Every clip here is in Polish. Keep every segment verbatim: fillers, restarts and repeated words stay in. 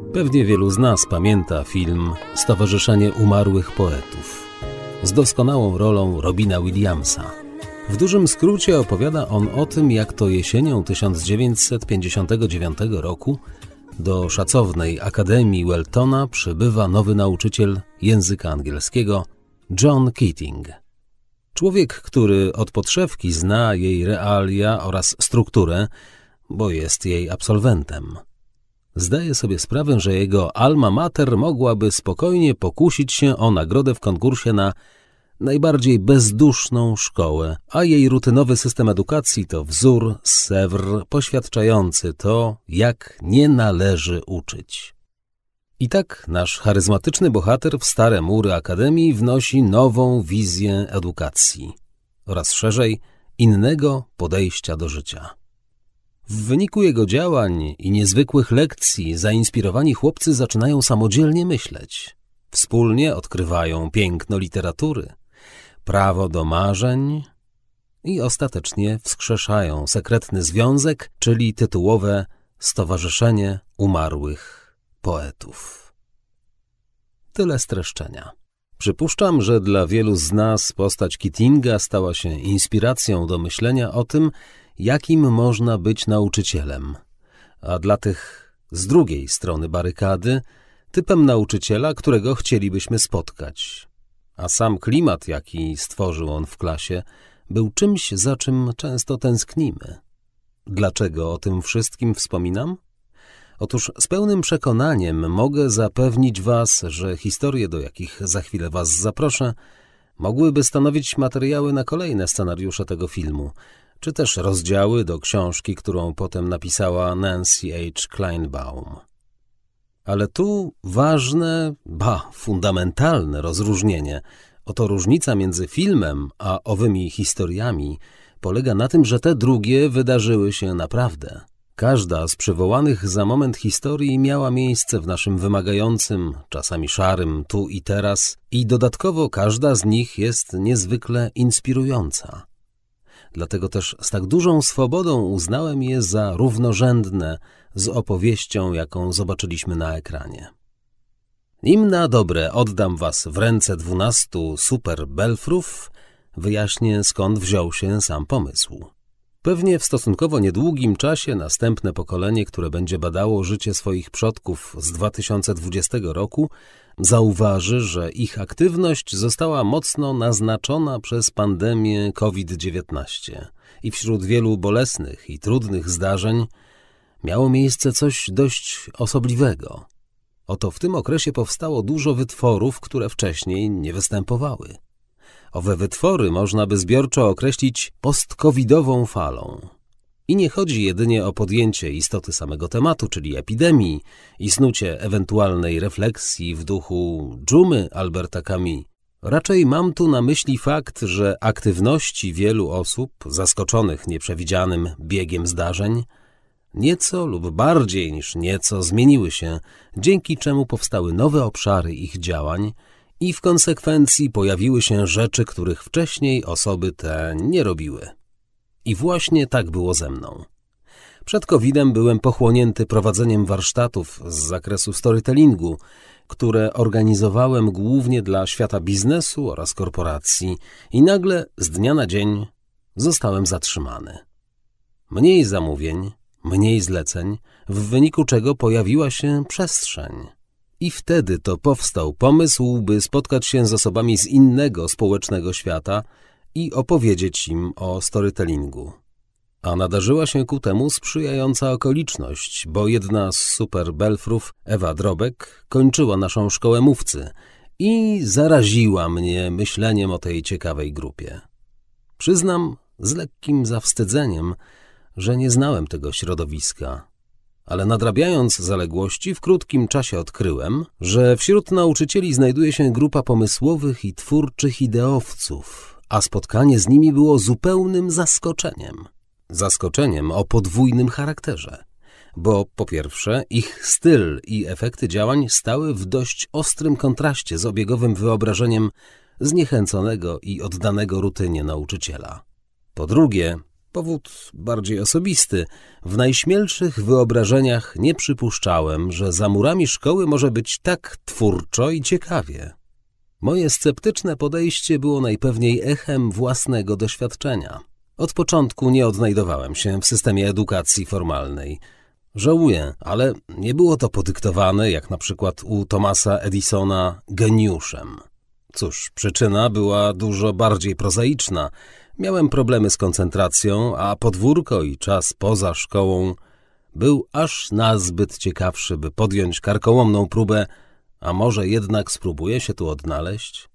Pewnie wielu z nas pamięta film Stowarzyszenie Umarłych Poetów z doskonałą rolą Robina Williamsa. W dużym skrócie opowiada on o tym, jak to jesienią tysiąc dziewięćset pięćdziesiątego dziewiątego roku do szacownej Akademii Weltona przybywa nowy nauczyciel języka angielskiego John Keating. Człowiek, który od podszewki zna jej realia oraz strukturę, bo jest jej absolwentem. Zdaje sobie sprawę, że jego alma mater mogłaby spokojnie pokusić się o nagrodę w konkursie na najbardziej bezduszną szkołę, a jej rutynowy system edukacji to wzór z Sèvres poświadczający to, jak nie należy uczyć. I tak nasz charyzmatyczny bohater w stare mury Akademii wnosi nową wizję edukacji oraz szerzej innego podejścia do życia. W wyniku jego działań i niezwykłych lekcji zainspirowani chłopcy zaczynają samodzielnie myśleć. Wspólnie odkrywają piękno literatury, prawo do marzeń i ostatecznie wskrzeszają sekretny związek, czyli tytułowe Stowarzyszenie Umarłych Poetów. Tyle streszczenia. Przypuszczam, że dla wielu z nas postać Keatinga stała się inspiracją do myślenia o tym, jakim można być nauczycielem, a dla tych z drugiej strony barykady typem nauczyciela, którego chcielibyśmy spotkać. A sam klimat, jaki stworzył on w klasie, był czymś, za czym często tęsknimy. Dlaczego o tym wszystkim wspominam? Otóż z pełnym przekonaniem mogę zapewnić was, że historie, do jakich za chwilę was zaproszę, mogłyby stanowić materiały na kolejne scenariusze tego filmu, czy też rozdziały do książki, którą potem napisała Nancy H. Kleinbaum. Ale tu ważne, ba, fundamentalne rozróżnienie. Oto różnica między filmem a owymi historiami polega na tym, że te drugie wydarzyły się naprawdę. Każda z przywołanych za moment historii miała miejsce w naszym wymagającym, czasami szarym tu i teraz i dodatkowo każda z nich jest niezwykle inspirująca. Dlatego też z tak dużą swobodą uznałem je za równorzędne z opowieścią, jaką zobaczyliśmy na ekranie. Nim na dobre oddam was w ręce dwunastu super belfrów, wyjaśnię, skąd wziął się sam pomysł. Pewnie w stosunkowo niedługim czasie następne pokolenie, które będzie badało życie swoich przodków z dwa tysiące dwudziestego roku, zauważy, że ich aktywność została mocno naznaczona przez pandemię COVID dziewiętnaście i wśród wielu bolesnych i trudnych zdarzeń miało miejsce coś dość osobliwego. Oto w tym okresie powstało dużo wytworów, które wcześniej nie występowały. Owe wytwory można by zbiorczo określić post-covidową falą. I nie chodzi jedynie o podjęcie istoty samego tematu, czyli epidemii, i snucie ewentualnej refleksji w duchu dżumy Alberta Camus. Raczej mam tu na myśli fakt, że aktywności wielu osób, zaskoczonych nieprzewidzianym biegiem zdarzeń, nieco lub bardziej niż nieco zmieniły się, dzięki czemu powstały nowe obszary ich działań i w konsekwencji pojawiły się rzeczy, których wcześniej osoby te nie robiły. I właśnie tak było ze mną. Przed kowidem byłem pochłonięty prowadzeniem warsztatów z zakresu storytellingu, które organizowałem głównie dla świata biznesu oraz korporacji i nagle z dnia na dzień zostałem zatrzymany. Mniej zamówień, mniej zleceń, w wyniku czego pojawiła się przestrzeń. I wtedy to powstał pomysł, by spotkać się z osobami z innego społecznego świata i opowiedzieć im o storytellingu. A nadarzyła się ku temu sprzyjająca okoliczność, bo jedna z super belfrów, Ewa Drobek, kończyła naszą szkołę mówcy i zaraziła mnie myśleniem o tej ciekawej grupie. Przyznam z lekkim zawstydzeniem, że nie znałem tego środowiska, ale nadrabiając zaległości w krótkim czasie odkryłem, że wśród nauczycieli znajduje się grupa pomysłowych i twórczych ideowców, a spotkanie z nimi było zupełnym zaskoczeniem. Zaskoczeniem o podwójnym charakterze, bo po pierwsze ich styl i efekty działań stały w dość ostrym kontraście z obiegowym wyobrażeniem zniechęconego i oddanego rutynie nauczyciela. Po drugie, Powód bardziej osobisty. W najśmielszych wyobrażeniach nie przypuszczałem, że za murami szkoły może być tak twórczo i ciekawie. Moje sceptyczne podejście było najpewniej echem własnego doświadczenia. Od początku nie odnajdowałem się w systemie edukacji formalnej. Żałuję, ale nie było to podyktowane, jak na przykład u Thomasa Edisona, geniuszem. Cóż, przyczyna była dużo bardziej prozaiczna. Miałem problemy z koncentracją, a podwórko i czas poza szkołą był aż nazbyt ciekawszy, by podjąć karkołomną próbę, a może jednak spróbuję się tu odnaleźć?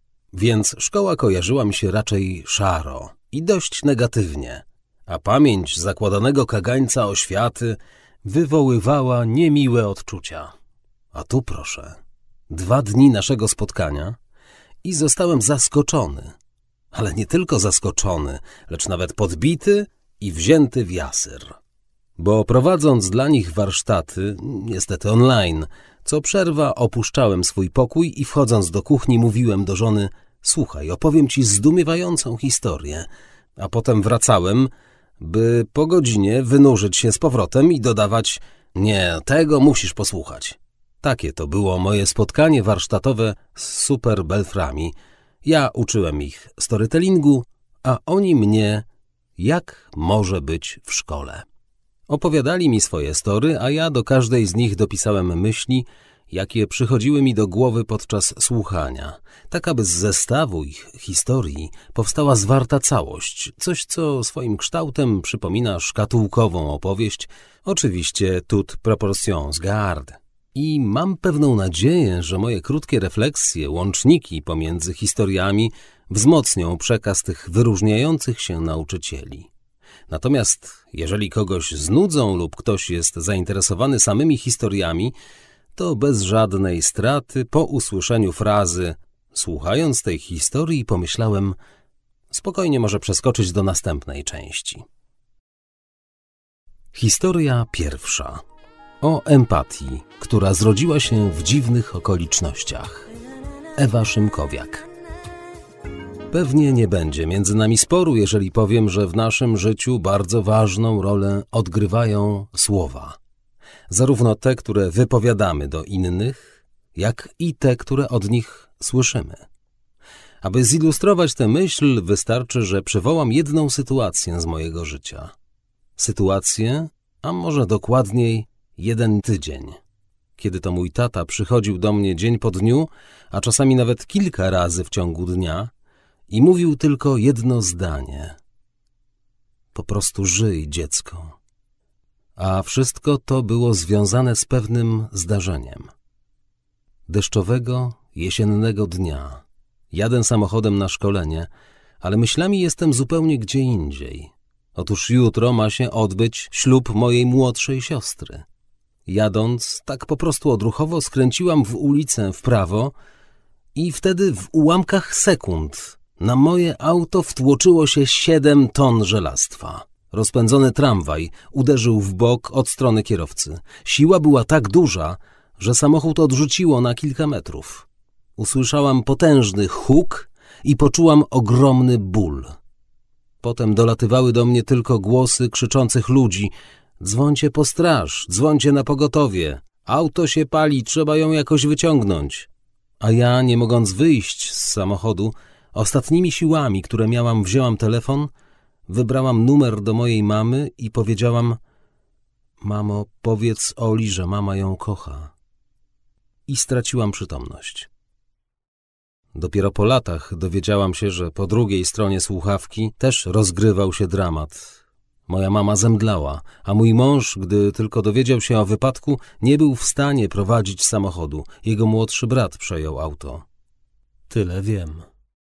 Więc szkoła kojarzyła mi się raczej szaro i dość negatywnie, a pamięć zakładanego kagańca oświaty wywoływała niemiłe odczucia. A tu proszę, dwa dni naszego spotkania i zostałem zaskoczony, ale nie tylko zaskoczony, lecz nawet podbity i wzięty w jasyr. Bo prowadząc dla nich warsztaty, niestety online, co przerwa opuszczałem swój pokój i wchodząc do kuchni mówiłem do żony: słuchaj, opowiem ci zdumiewającą historię, a potem wracałem, by po godzinie wynurzyć się z powrotem i dodawać: nie, tego musisz posłuchać. Takie to było moje spotkanie warsztatowe z super belframi. Ja uczyłem ich storytellingu, a oni mnie, jak może być w szkole. Opowiadali mi swoje story, a ja do każdej z nich dopisałem myśli, jakie przychodziły mi do głowy podczas słuchania, tak aby z zestawu ich historii powstała zwarta całość, coś co swoim kształtem przypomina szkatułkową opowieść, oczywiście toute proportions garde. I mam pewną nadzieję, że moje krótkie refleksje, łączniki pomiędzy historiami wzmocnią przekaz tych wyróżniających się nauczycieli. Natomiast jeżeli kogoś znudzą lub ktoś jest zainteresowany samymi historiami, to bez żadnej straty po usłyszeniu frazy słuchając tej historii pomyślałem, spokojnie może przeskoczyć do następnej części. Historia pierwsza. O empatii, która zrodziła się w dziwnych okolicznościach. Ewa Szymkowiak. Pewnie nie będzie między nami sporu, jeżeli powiem, że w naszym życiu bardzo ważną rolę odgrywają słowa. Zarówno te, które wypowiadamy do innych, jak i te, które od nich słyszymy. Aby zilustrować tę myśl, wystarczy, że przywołam jedną sytuację z mojego życia. Sytuację, a może dokładniej jeden tydzień. Kiedy to mój tata przychodził do mnie dzień po dniu, a czasami nawet kilka razy w ciągu dnia i mówił tylko jedno zdanie. Po prostu żyj, dziecko. A wszystko to było związane z pewnym zdarzeniem. Deszczowego, jesiennego dnia. Jadę samochodem na szkolenie, ale myślami jestem zupełnie gdzie indziej. Otóż jutro ma się odbyć ślub mojej młodszej siostry. Jadąc, tak po prostu odruchowo skręciłam w ulicę w prawo i wtedy w ułamkach sekund na moje auto wtłoczyło się siedem ton żelastwa. Rozpędzony tramwaj uderzył w bok od strony kierowcy. Siła była tak duża, że samochód odrzuciło na kilka metrów. Usłyszałam potężny huk i poczułam ogromny ból. Potem dolatywały do mnie tylko głosy krzyczących ludzi: dzwońcie po straż, dzwońcie na pogotowie, auto się pali, trzeba ją jakoś wyciągnąć. A ja, nie mogąc wyjść z samochodu, ostatnimi siłami, które miałam, wzięłam telefon, wybrałam numer do mojej mamy i powiedziałam: mamo, powiedz Oli, że mama ją kocha. I straciłam przytomność. Dopiero po latach dowiedziałam się, że po drugiej stronie słuchawki też rozgrywał się dramat. Moja mama zemdlała, a mój mąż, gdy tylko dowiedział się o wypadku, nie był w stanie prowadzić samochodu. Jego młodszy brat przejął auto. Tyle wiem.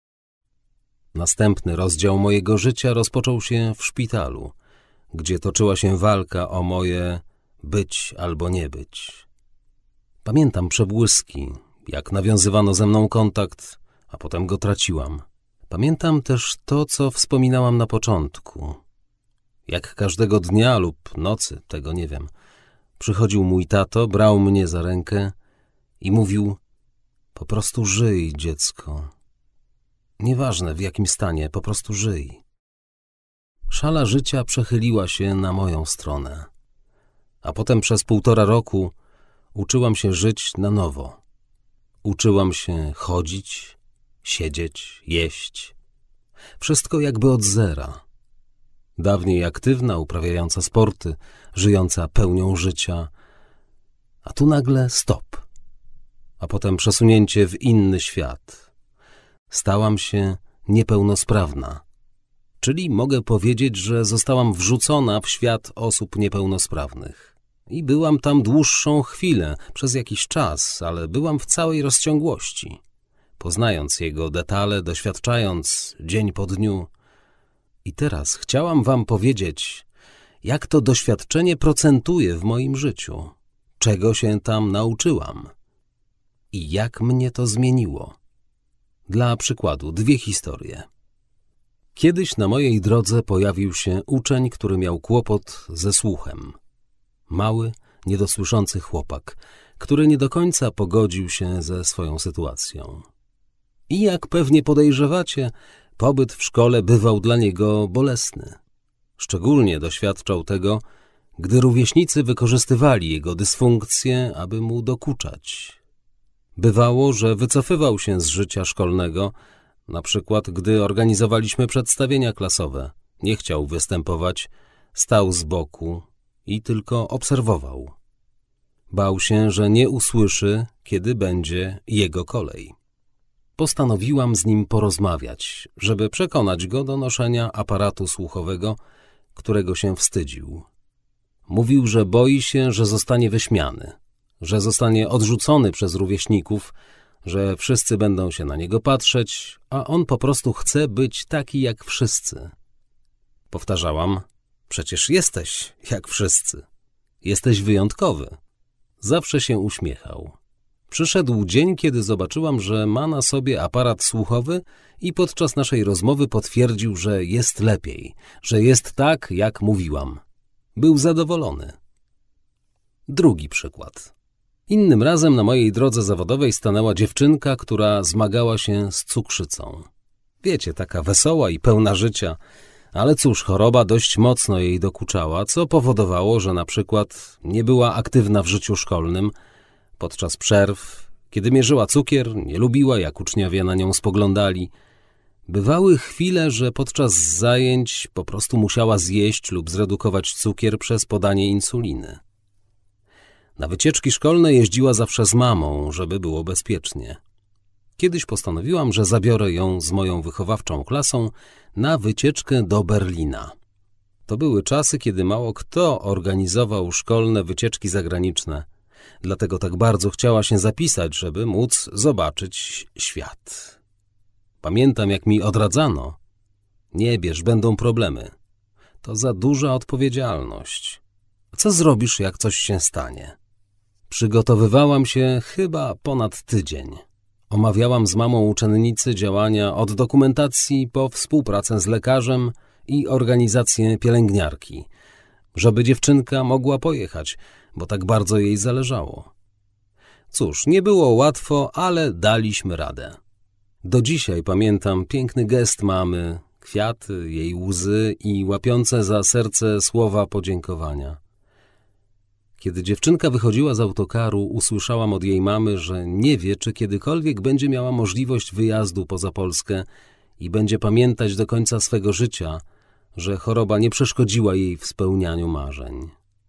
Następny rozdział mojego życia rozpoczął się w szpitalu, gdzie toczyła się walka o moje być albo nie być. Pamiętam przebłyski, jak nawiązywano ze mną kontakt, a potem go traciłam. Pamiętam też to, co wspominałam na początku. Jak każdego dnia lub nocy, tego nie wiem, przychodził mój tato, brał mnie za rękę i mówił: po prostu żyj, dziecko. Nieważne w jakim stanie, po prostu żyj. Szala życia przechyliła się na moją stronę. A potem przez półtora roku uczyłam się żyć na nowo. Uczyłam się chodzić, siedzieć, jeść. Wszystko jakby od zera. Dawniej aktywna, uprawiająca sporty, żyjąca pełnią życia. A tu nagle stop. A potem przesunięcie w inny świat. Stałam się niepełnosprawna. Czyli mogę powiedzieć, że zostałam wrzucona w świat osób niepełnosprawnych. I byłam tam dłuższą chwilę, przez jakiś czas, ale byłam w całej rozciągłości. Poznając jego detale, doświadczając dzień po dniu. I teraz chciałam wam powiedzieć, jak to doświadczenie procentuje w moim życiu, czego się tam nauczyłam i jak mnie to zmieniło. Dla przykładu dwie historie. Kiedyś na mojej drodze pojawił się uczeń, który miał kłopot ze słuchem. Mały, niedosłyszący chłopak, który nie do końca pogodził się ze swoją sytuacją. I jak pewnie podejrzewacie, pobyt w szkole bywał dla niego bolesny. Szczególnie doświadczał tego, gdy rówieśnicy wykorzystywali jego dysfunkcję, aby mu dokuczać. Bywało, że wycofywał się z życia szkolnego, na przykład gdy organizowaliśmy przedstawienia klasowe. Nie chciał występować, stał z boku i tylko obserwował. Bał się, że nie usłyszy, kiedy będzie jego kolej. Postanowiłam z nim porozmawiać, żeby przekonać go do noszenia aparatu słuchowego, którego się wstydził. Mówił, że boi się, że zostanie wyśmiany, że zostanie odrzucony przez rówieśników, że wszyscy będą się na niego patrzeć, a on po prostu chce być taki jak wszyscy. Powtarzałam, przecież jesteś jak wszyscy. Jesteś wyjątkowy. Zawsze się uśmiechał. Przyszedł dzień, kiedy zobaczyłam, że ma na sobie aparat słuchowy i podczas naszej rozmowy potwierdził, że jest lepiej, że jest tak, jak mówiłam. Był zadowolony. Drugi przykład. Innym razem na mojej drodze zawodowej stanęła dziewczynka, która zmagała się z cukrzycą. Wiecie, taka wesoła i pełna życia, ale cóż, choroba dość mocno jej dokuczała, co powodowało, że na przykład nie była aktywna w życiu szkolnym. Podczas przerw, kiedy mierzyła cukier, nie lubiła, jak uczniowie na nią spoglądali. Bywały chwile, że podczas zajęć po prostu musiała zjeść lub zredukować cukier przez podanie insuliny. Na wycieczki szkolne jeździła zawsze z mamą, żeby było bezpiecznie. Kiedyś postanowiłam, że zabiorę ją z moją wychowawczą klasą na wycieczkę do Berlina. To były czasy, kiedy mało kto organizował szkolne wycieczki zagraniczne. Dlatego tak bardzo chciała się zapisać, żeby móc zobaczyć świat. Pamiętam, jak mi odradzano. Nie bierz, będą problemy. To za duża odpowiedzialność. Co zrobisz, jak coś się stanie? Przygotowywałam się chyba ponad tydzień. Omawiałam z mamą uczennicy działania od dokumentacji po współpracę z lekarzem i organizację pielęgniarki, żeby dziewczynka mogła pojechać, bo tak bardzo jej zależało. Cóż, nie było łatwo, ale daliśmy radę. Do dzisiaj pamiętam piękny gest mamy, kwiaty, jej łzy i łapiące za serce słowa podziękowania. Kiedy dziewczynka wychodziła z autokaru, usłyszałam od jej mamy, że nie wie, czy kiedykolwiek będzie miała możliwość wyjazdu poza Polskę i będzie pamiętać do końca swego życia, że choroba nie przeszkodziła jej w spełnianiu marzeń.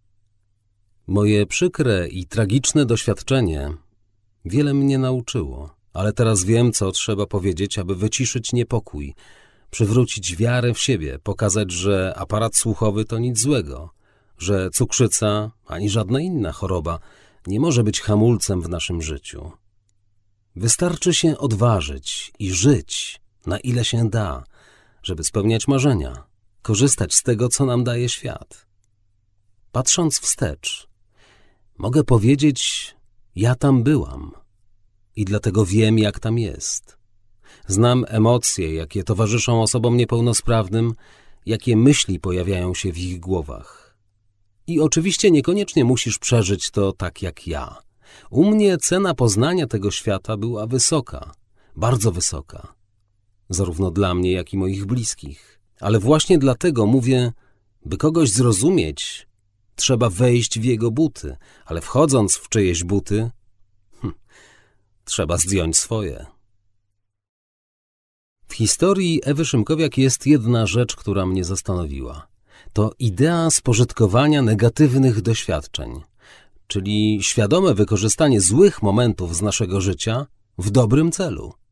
Moje przykre i tragiczne doświadczenie wiele mnie nauczyło, ale teraz wiem, co trzeba powiedzieć, aby wyciszyć niepokój, przywrócić wiarę w siebie, pokazać, że aparat słuchowy to nic złego, że cukrzyca ani żadna inna choroba nie może być hamulcem w naszym życiu. Wystarczy się odważyć i żyć, na ile się da, żeby spełniać marzenia, korzystać z tego, co nam daje świat. Patrząc wstecz, mogę powiedzieć, ja tam byłam i dlatego wiem, jak tam jest. Znam emocje, jakie towarzyszą osobom niepełnosprawnym, jakie myśli pojawiają się w ich głowach. I oczywiście niekoniecznie musisz przeżyć to tak jak ja. U mnie cena poznania tego świata była wysoka, bardzo wysoka. Zarówno dla mnie, jak i moich bliskich. Ale właśnie dlatego mówię, by kogoś zrozumieć, trzeba wejść w jego buty, ale wchodząc w czyjeś buty, hm, trzeba zdjąć swoje. W historii Ewy Szymkowiak jest jedna rzecz, która mnie zastanowiła. To idea spożytkowania negatywnych doświadczeń, czyli świadome wykorzystanie złych momentów z naszego życia w dobrym celu.